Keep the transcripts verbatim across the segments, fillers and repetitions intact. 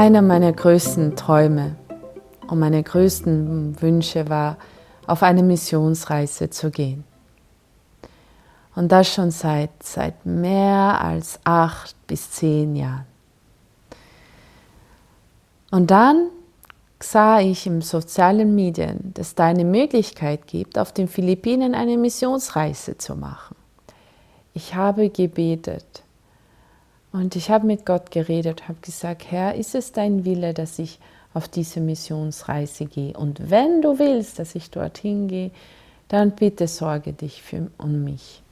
Einer meiner größten Träume und meine größten Wünsche war, auf eine Missionsreise zu gehen. Und das schon seit, seit mehr als acht bis zehn Jahren. Und dann sah ich im sozialen Medien, dass da eine Möglichkeit gibt, auf den Philippinen eine Missionsreise zu machen. Ich habe gebetet und ich habe mit Gott geredet, habe gesagt, Herr, ist es dein Wille, dass ich auf diese Missionsreise gehe? Und wenn du willst, dass ich dorthin gehe, dann bitte sorge dich für um mich.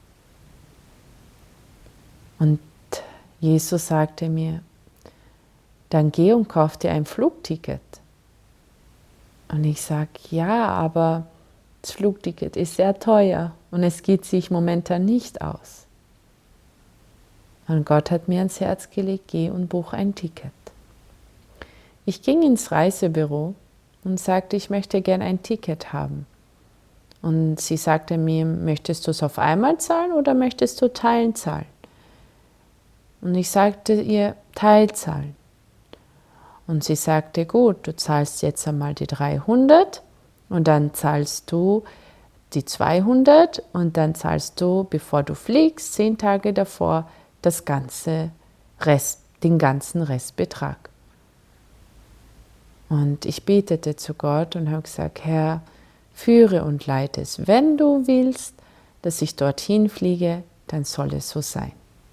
Und Jesus sagte mir, dann geh und kauf dir ein Flugticket. Und ich sage, ja, aber das Flugticket ist sehr teuer und es geht sich momentan nicht aus. Und Gott hat mir ans Herz gelegt, geh und buch ein Ticket. Ich ging ins Reisebüro und sagte, ich möchte gerne ein Ticket haben. Und sie sagte mir, möchtest du es auf einmal zahlen oder möchtest du Teilen zahlen? Und ich sagte ihr, Teilzahlen. Und sie sagte, gut, du zahlst jetzt einmal die dreihundert und dann zahlst du die zweihundert und dann zahlst du, bevor du fliegst, zehn Tage davor, das ganze Rest, den ganzen Restbetrag. Und ich betete zu Gott und habe gesagt, Herr, führe und leite es. Wenn du willst, dass ich dorthin fliege, dann soll es so sein.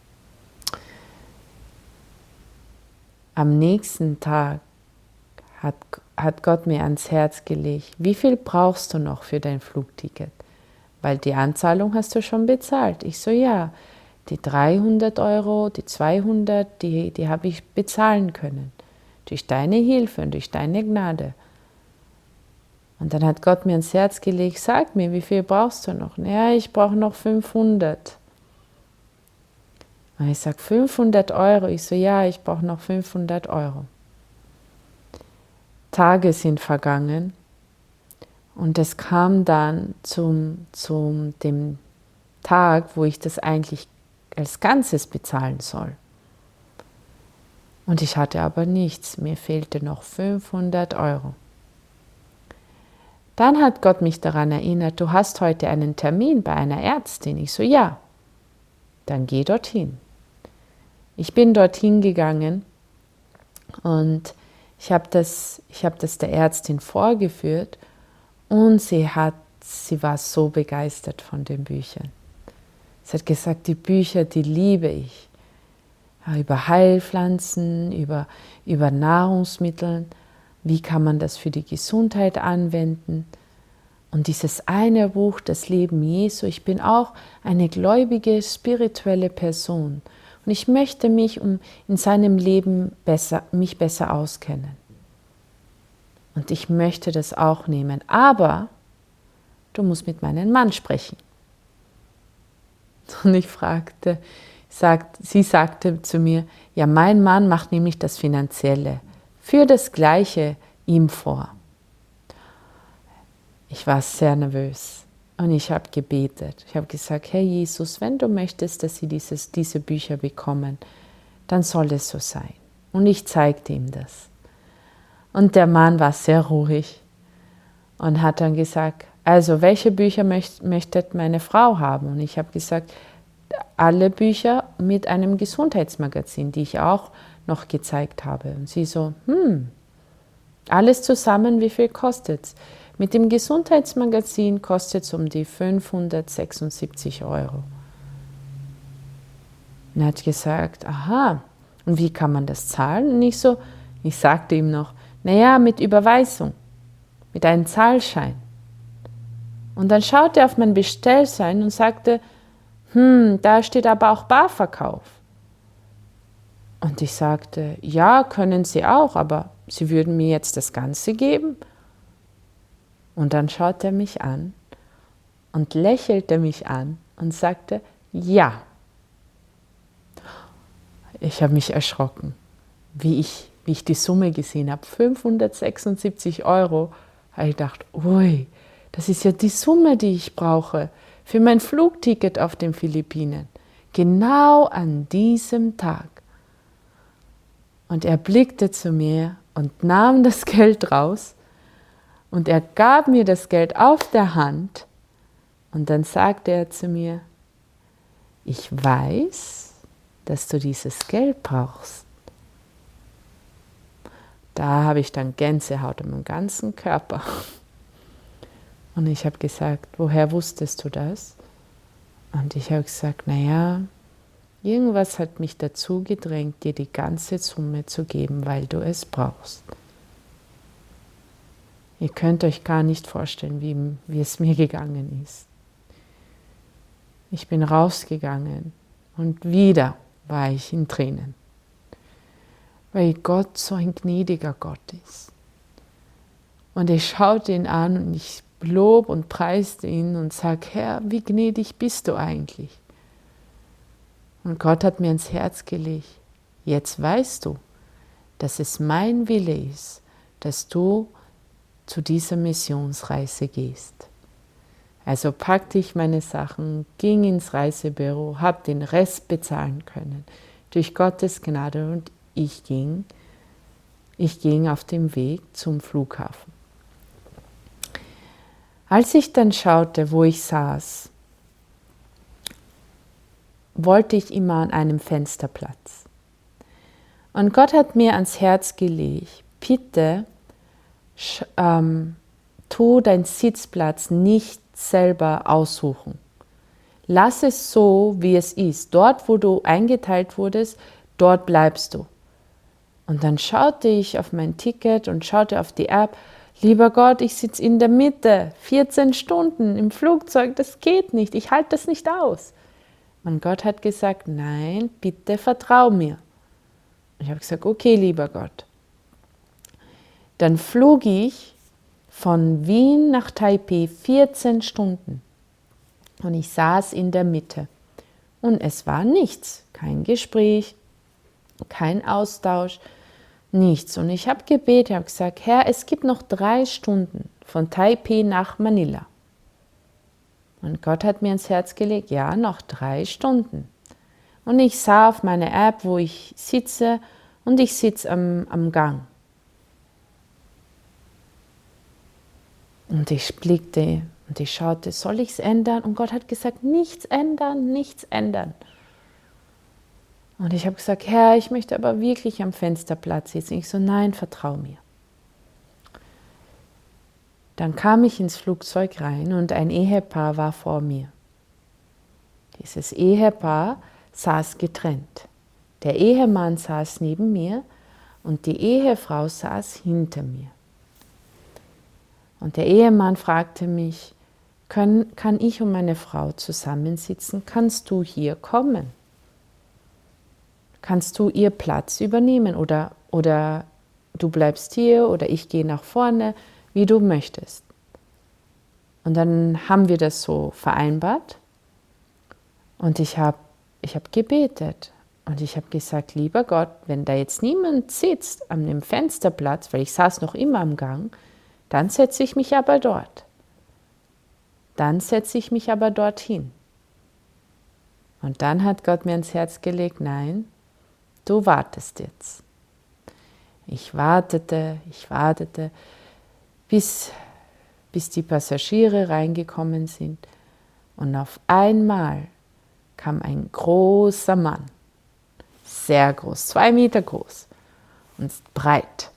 Am nächsten Tag hat, hat Gott mir ans Herz gelegt, wie viel brauchst du noch für dein Flugticket? Weil die Anzahlung hast du schon bezahlt. Ich so, ja, die dreihundert Euro, die zweihundert, die, die habe ich bezahlen können. Durch deine Hilfe und durch deine Gnade. Und dann hat Gott mir ans Herz gelegt, sag mir, wie viel brauchst du noch? Ja, ich brauche noch fünfhundert. Und ich sage, fünfhundert Euro. Ich so, ja, ich brauche noch fünfhundert Euro. Tage sind vergangen und es kam dann zum, zum dem Tag, wo ich das eigentlich als Ganzes bezahlen soll. Und ich hatte aber nichts, mir fehlte noch fünfhundert Euro. Dann hat Gott mich daran erinnert, du hast heute einen Termin bei einer Ärztin. Ich so, ja, dann geh dorthin. Ich bin dorthin gegangen und ich habe das, ich habe das der Ärztin vorgeführt und sie, hat, sie war so begeistert von den Büchern. Sie hat gesagt, die Bücher, die liebe ich. Ja, über Heilpflanzen, über, über Nahrungsmittel, wie kann man das für die Gesundheit anwenden. Und dieses eine Buch, das Leben Jesu, ich bin auch eine gläubige, spirituelle Person. Und ich möchte mich um in seinem Leben besser, mich besser auskennen. Und ich möchte das auch nehmen. Aber du musst mit meinem Mann sprechen. Und ich fragte, sagt, sie sagte zu mir, ja, mein Mann macht nämlich das Finanzielle. Für das Gleiche ihm vor. Ich war sehr nervös. Und ich habe gebetet. Ich habe gesagt, Herr Jesus, wenn du möchtest, dass sie dieses, diese Bücher bekommen, dann soll es so sein. Und ich zeigte ihm das. Und der Mann war sehr ruhig und hat dann gesagt, also welche Bücher möcht, möchte meine Frau haben? Und ich habe gesagt, alle Bücher mit einem Gesundheitsmagazin, die ich auch noch gezeigt habe. Und sie so, hm, alles zusammen, wie viel kostet es? Mit dem Gesundheitsmagazin kostet es um die fünfhundertsechsundsiebzig Euro. Und er hat gesagt, aha, und wie kann man das zahlen? Und ich so, ich sagte ihm noch, naja, mit Überweisung, mit einem Zahlschein. Und dann schaute er auf mein Bestellschein und sagte, hm, da steht aber auch Barverkauf. Und ich sagte, ja, können Sie auch, aber Sie würden mir jetzt das Ganze geben? Und dann schaute er mich an und lächelte mich an und sagte, ja. Ich habe mich erschrocken, wie ich, wie ich die Summe gesehen habe. fünfhundertsechsundsiebzig Euro. Da habe ich gedacht, ui, das ist ja die Summe, die ich brauche für mein Flugticket auf den Philippinen. Genau an diesem Tag. Und er blickte zu mir und nahm das Geld raus und er gab mir das Geld auf der Hand und dann sagte er zu mir, ich weiß, dass du dieses Geld brauchst. Da habe ich dann Gänsehaut in meinem ganzen Körper. Und ich habe gesagt, woher wusstest du das? Und ich habe gesagt, naja, irgendwas hat mich dazu gedrängt, dir die ganze Summe zu geben, weil du es brauchst. Ihr könnt euch gar nicht vorstellen, wie, wie es mir gegangen ist. Ich bin rausgegangen und wieder war ich in Tränen, weil Gott so ein gnädiger Gott ist. Und ich schaute ihn an und ich lob und preiste ihn und sage, Herr, wie gnädig bist du eigentlich? Und Gott hat mir ins Herz gelegt, jetzt weißt du, dass es mein Wille ist, dass du zu dieser Missionsreise gehst. Also packte ich meine Sachen, ging ins Reisebüro, habe den Rest bezahlen können. Durch Gottes Gnade und ich ging, ich ging auf dem Weg zum Flughafen. Als ich dann schaute, wo ich saß, wollte ich immer an einem Fensterplatz. Und Gott hat mir ans Herz gelegt, bitte ähm, tu deinen Sitzplatz nicht selber aussuchen. Lass es so, wie es ist. Dort, wo du eingeteilt wurdest, dort bleibst du. Und dann schaute ich auf mein Ticket und schaute auf die App. Lieber Gott, ich sitze in der Mitte, vierzehn Stunden im Flugzeug, das geht nicht, ich halte das nicht aus. Und Gott hat gesagt, nein, bitte vertrau mir. Ich habe gesagt, okay, lieber Gott. Dann flog ich von Wien nach Taipei vierzehn Stunden und ich saß in der Mitte. Und es war nichts, kein Gespräch, kein Austausch, nichts. Und ich habe gebetet, habe gesagt, Herr, es gibt noch drei Stunden von Taipei nach Manila. Und Gott hat mir ins Herz gelegt, ja, noch drei Stunden. Und ich sah auf meine App, wo ich sitze, und ich sitze am, am Gang. Und ich blickte und ich schaute, soll ich es ändern? Und Gott hat gesagt, nichts ändern, nichts ändern. Und ich habe gesagt, Herr, ich möchte aber wirklich am Fensterplatz sitzen. Ich so, nein, vertrau mir. Dann kam ich ins Flugzeug rein und ein Ehepaar war vor mir. Dieses Ehepaar saß getrennt. Der Ehemann saß neben mir und die Ehefrau saß hinter mir. Und der Ehemann fragte mich, kann, kann ich und meine Frau zusammensitzen? Kannst du hier kommen? Kannst du ihr Platz übernehmen oder, oder du bleibst hier oder ich gehe nach vorne, wie du möchtest. Und dann haben wir das so vereinbart und ich habe ich hab gebetet und ich habe gesagt, lieber Gott, wenn da jetzt niemand sitzt an dem Fensterplatz, weil ich saß noch immer am Gang, dann setze ich mich aber dort. Dann setze ich mich aber dorthin. Und dann hat Gott mir ins Herz gelegt, nein, du wartest jetzt. Ich wartete, ich wartete, bis, bis die Passagiere reingekommen sind. Und auf einmal kam ein großer Mann, sehr groß, zwei Meter groß und breit.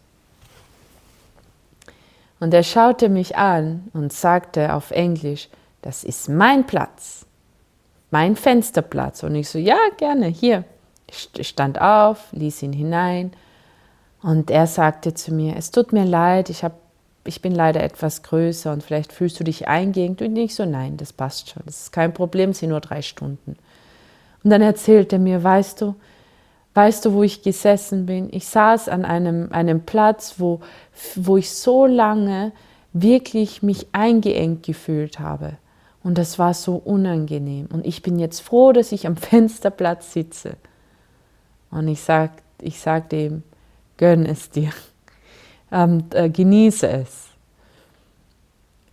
Und er schaute mich an und sagte auf Englisch, das ist mein Platz, mein Fensterplatz. Und ich so, ja, gerne, hier. Ich stand auf, ließ ihn hinein und er sagte zu mir, es tut mir leid, ich, hab, ich bin leider etwas größer und vielleicht fühlst du dich eingeengt. Und ich so, nein, das passt schon, das ist kein Problem, es sind nur drei Stunden. Und dann erzählte er mir, weißt du, weißt du, wo ich gesessen bin? Ich saß an einem, einem Platz, wo, wo ich so lange wirklich mich eingeengt gefühlt habe. Und das war so unangenehm. Und ich bin jetzt froh, dass ich am Fensterplatz sitze. Und ich, sag, ich sagte ihm, gönn es dir, ähm, äh, genieße es.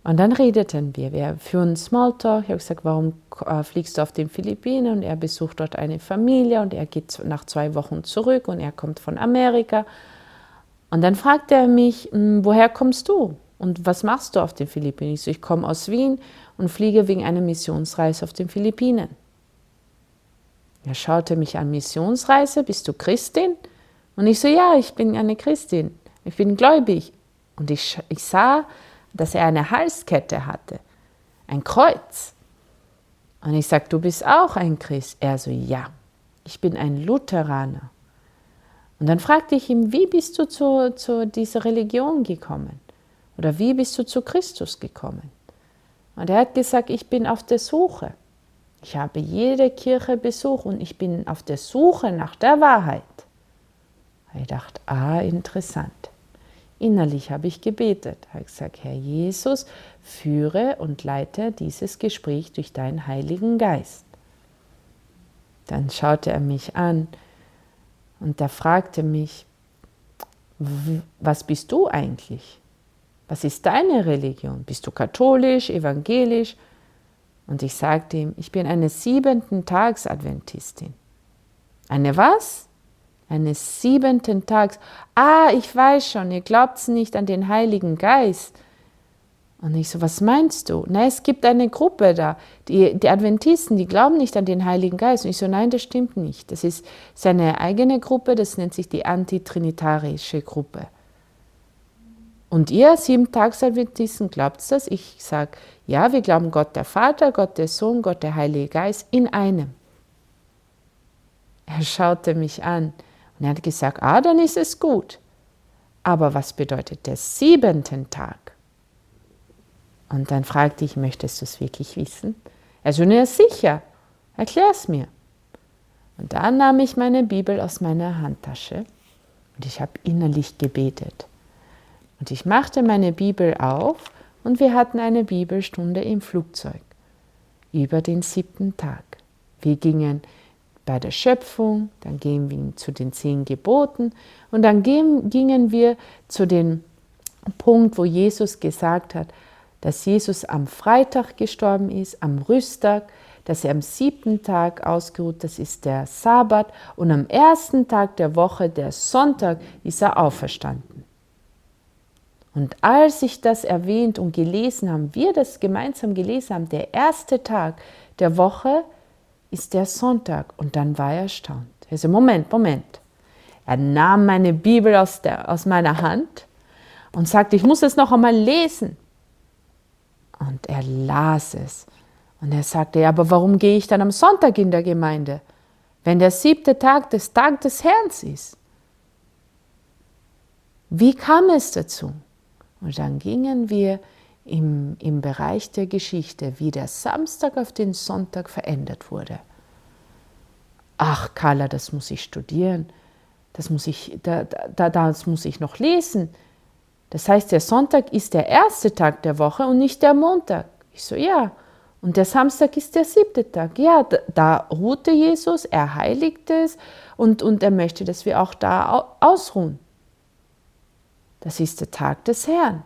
Und dann redeten wir, wir führen Smalltalk. Ich habe gesagt, warum äh, fliegst du auf den Philippinen? Und er besucht dort eine Familie und er geht nach zwei Wochen zurück und er kommt von Amerika. Und dann fragte er mich, woher kommst du und was machst du auf den Philippinen? Ich so, ich komme aus Wien und fliege wegen einer Missionsreise auf den Philippinen. Er schaute mich an, Missionsreise, bist du Christin? Und ich so, ja, ich bin eine Christin, ich bin gläubig. Und ich, ich sah, dass er eine Halskette hatte, ein Kreuz. Und ich sagte, du bist auch ein Christ? Er so, ja, ich bin ein Lutheraner. Und dann fragte ich ihn, wie bist du zu, zu dieser Religion gekommen? Oder wie bist du zu Christus gekommen? Und er hat gesagt, ich bin auf der Suche. Ich habe jede Kirche besucht und ich bin auf der Suche nach der Wahrheit. Ich dachte, ah, interessant. Innerlich habe ich gebetet. Ich habe gesagt, Herr Jesus, führe und leite dieses Gespräch durch deinen Heiligen Geist. Dann schaute er mich an und er fragte mich, was bist du eigentlich? Was ist deine Religion? Bist du katholisch, evangelisch? Und ich sagte ihm, ich bin eine siebenten-Tags-Adventistin. Eine was? Eine siebenten Tags. Ah, ich weiß schon, ihr glaubt nicht an den Heiligen Geist. Und ich so, was meinst du? Na, es gibt eine Gruppe da, die, die Adventisten, die glauben nicht an den Heiligen Geist. Und ich so, nein, das stimmt nicht. Das ist seine eigene Gruppe, das nennt sich die antitrinitarische Gruppe. Und ihr Sieben-Tags-Adventisten glaubt das? Ich sage, ja, wir glauben Gott der Vater, Gott der Sohn, Gott der Heilige Geist in einem. Er schaute mich an und er hat gesagt, ah, dann ist es gut. Aber was bedeutet der siebenten Tag? Und dann fragte ich, möchtest du es wirklich wissen? Er so, ja, sicher, erklär es mir. Und dann nahm ich meine Bibel aus meiner Handtasche und ich habe innerlich gebetet. Und ich machte meine Bibel auf und wir hatten eine Bibelstunde im Flugzeug über den siebten Tag. Wir gingen bei der Schöpfung, dann gingen wir zu den zehn Geboten und dann gingen wir zu dem Punkt, wo Jesus gesagt hat, dass Jesus am Freitag gestorben ist, am Rüsttag, dass er am siebten Tag ausgeruht, das ist der Sabbat, und am ersten Tag der Woche, der Sonntag, ist er auferstanden. Und als ich das erwähnt und gelesen habe, wir das gemeinsam gelesen haben, der erste Tag der Woche ist der Sonntag. Und dann war er erstaunt. Er so, Moment, Moment. Er nahm meine Bibel aus, der, aus meiner Hand und sagte, ich muss es noch einmal lesen. Und er las es. Und er sagte, ja, aber warum gehe ich dann am Sonntag in der Gemeinde, wenn der siebte Tag des Tag des Herrn ist? Wie kam es dazu? Und dann gingen wir im, im Bereich der Geschichte, wie der Samstag auf den Sonntag verändert wurde. Ach, Carla, das muss ich studieren, das muss ich, da, da, das muss ich noch lesen. Das heißt, der Sonntag ist der erste Tag der Woche und nicht der Montag. Ich so, ja. Und der Samstag ist der siebte Tag. Ja, da, da ruhte Jesus, er heiligte es und, und er möchte, dass wir auch da ausruhen. Das ist der Tag des Herrn.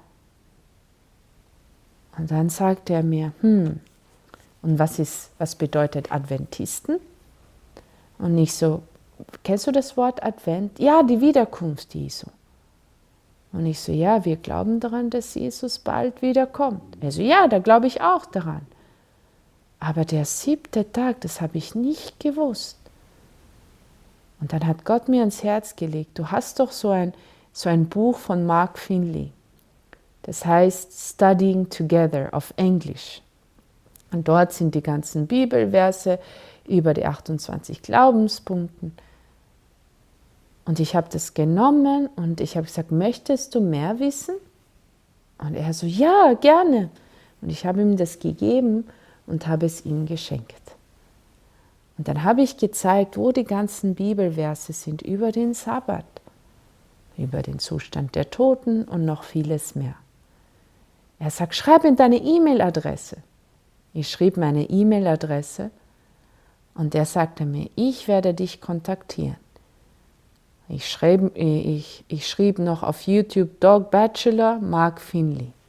Und dann sagte er mir, hm, und was, ist, was bedeutet Adventisten? Und ich so, kennst du das Wort Advent? Ja, die Wiederkunft Jesu. Und ich so, ja, wir glauben daran, dass Jesus bald wiederkommt. Er so, ja, da glaube ich auch daran. Aber der siebte Tag, das habe ich nicht gewusst. Und dann hat Gott mir ans Herz gelegt, du hast doch so ein, so ein Buch von Mark Finley. Das heißt Studying Together auf Englisch. Und dort sind die ganzen Bibelverse über die achtundzwanzig Glaubenspunkten. Und ich habe das genommen und ich habe gesagt, möchtest du mehr wissen? Und er so, ja, gerne. Und ich habe ihm das gegeben und habe es ihm geschenkt. Und dann habe ich gezeigt, wo die ganzen Bibelverse sind über den Sabbat, über den Zustand der Toten und noch vieles mehr. Er sagt, schreib in deine E-Mail-Adresse. Ich schrieb meine E-Mail-Adresse und er sagte mir, ich werde dich kontaktieren. Ich schrieb, ich, ich schrieb noch auf YouTube Dog Bachelor Mark Finley.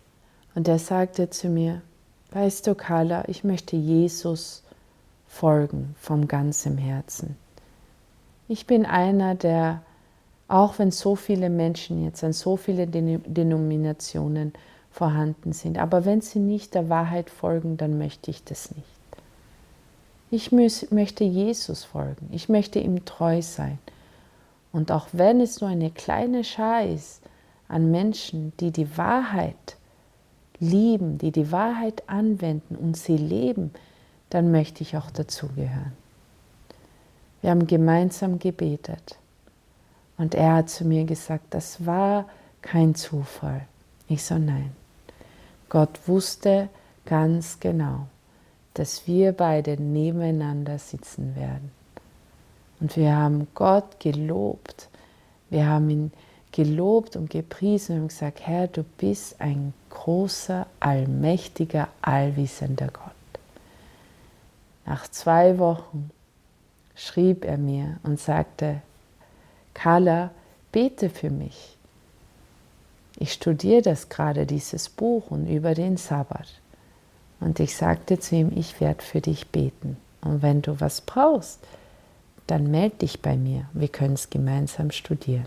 Und er sagte zu mir, weißt du, Carla, ich möchte Jesus folgen vom ganzen Herzen. Ich bin einer, der, auch wenn so viele Menschen jetzt an so viele Denominationen vorhanden sind, aber wenn sie nicht der Wahrheit folgen, dann möchte ich das nicht. Ich möchte Jesus folgen, ich möchte ihm treu sein. Und auch wenn es nur eine kleine Schar ist an Menschen, die die Wahrheit lieben, die die Wahrheit anwenden und sie leben, dann möchte ich auch dazugehören. Wir haben gemeinsam gebetet und er hat zu mir gesagt, das war kein Zufall. Ich so, nein. Gott wusste ganz genau, dass wir beide nebeneinander sitzen werden. Und wir haben Gott gelobt. Wir haben ihn gelobt und gepriesen und gesagt, Herr, du bist ein großer, allmächtiger, allwissender Gott. Nach zwei Wochen schrieb er mir und sagte, Carla, bete für mich. Ich studiere das gerade, dieses Buch und über den Sabbat. Und ich sagte zu ihm, ich werde für dich beten. Und wenn du was brauchst, dann melde dich bei mir. Wir können es gemeinsam studieren.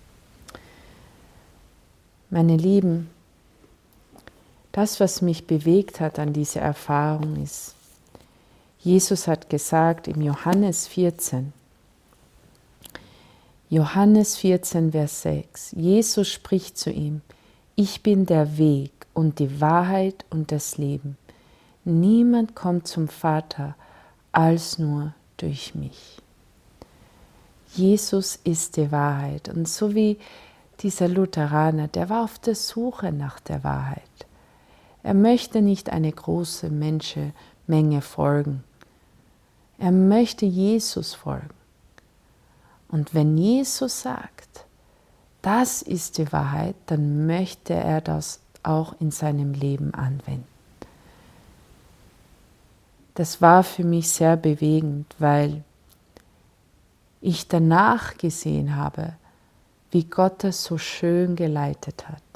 Meine Lieben, das, was mich bewegt hat an dieser Erfahrung ist, Jesus hat gesagt im Johannes vierzehn, Johannes vierzehn, Vers sechs, Jesus spricht zu ihm, ich bin der Weg und die Wahrheit und das Leben. Niemand kommt zum Vater als nur durch mich. Jesus ist die Wahrheit. Und so wie dieser Lutheraner, der war auf der Suche nach der Wahrheit. Er möchte nicht eine große Menschenmenge folgen. Er möchte Jesus folgen. Und wenn Jesus sagt, das ist die Wahrheit, dann möchte er das auch in seinem Leben anwenden. Das war für mich sehr bewegend, weil ich danach gesehen habe, wie Gott das so schön geleitet hat.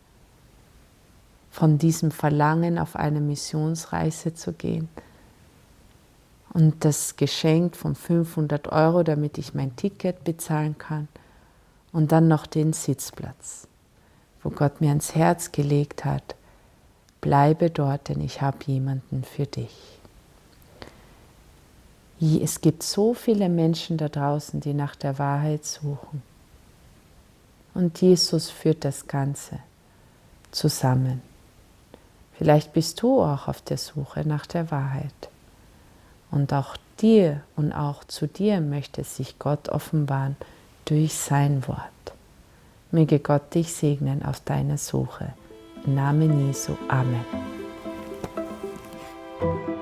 Von diesem Verlangen, auf eine Missionsreise zu gehen und das Geschenk von fünfhundert Euro, damit ich mein Ticket bezahlen kann und dann noch den Sitzplatz, wo Gott mir ans Herz gelegt hat, bleibe dort, denn ich habe jemanden für dich. Es gibt so viele Menschen da draußen, die nach der Wahrheit suchen. Und Jesus führt das Ganze zusammen. Vielleicht bist du auch auf der Suche nach der Wahrheit. Und auch dir und auch zu dir möchte sich Gott offenbaren durch sein Wort. Möge Gott dich segnen auf deiner Suche. Im Namen Jesu. Amen.